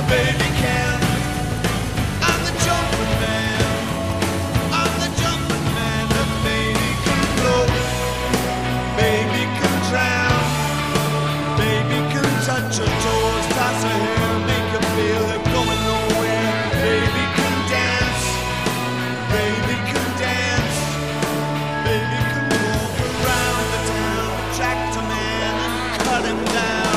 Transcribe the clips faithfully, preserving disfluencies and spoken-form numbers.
baby can. I'm the jumping man. I'm the jumping man. The baby can float. Baby can drown. Baby can touch your toes, toss her hair, make you feel you're going nowhere. Baby can dance. Baby can dance. Baby can walk around the town, attract a man and cut him down.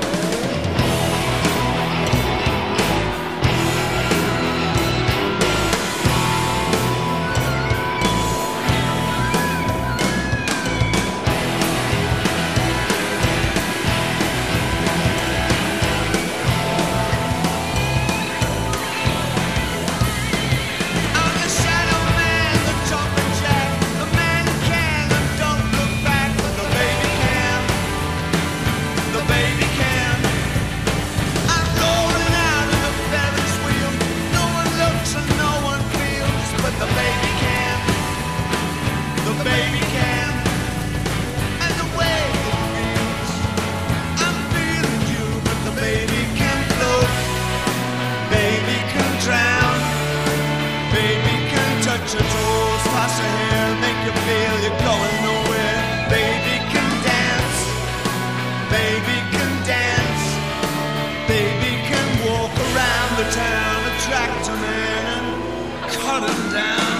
I'm the shadow man, the jumping jack, the man who can and don't look back, but the baby can, the baby can. I'm rolling out of the Ferris wheel. No one looks and no one feels, but the baby can, the baby can. And the way it feels, I'm feeling you, but the baby can float, baby can drown. Baby can touch your toes, toss your hair, make you feel you're going nowhere. Baby can dance, baby can dance. Baby can walk around the town, attract a man and cut him down.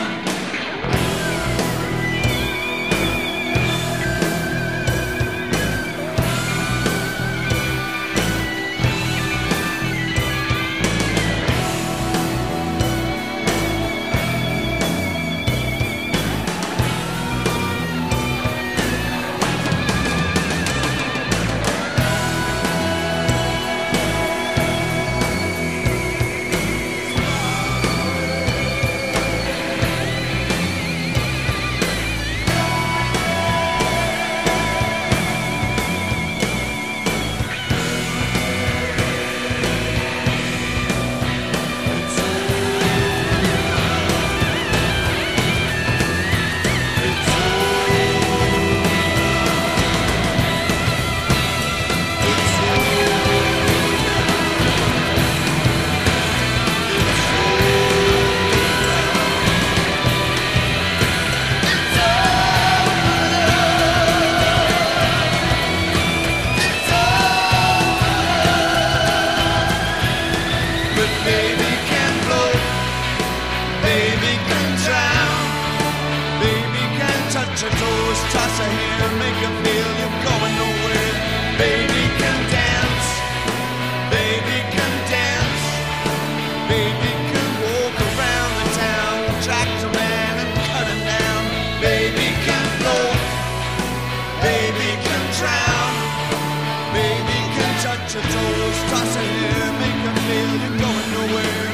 But baby can float, baby can drown. Baby can touch your toes, toss her hair, make you feel you're going nowhere. Baby can dance, baby can dance. Baby can walk around the town, attract a man and cut him down. Baby can float, baby can drown. Baby can touch your toes, toss her hair, make you feel you're going nowhere.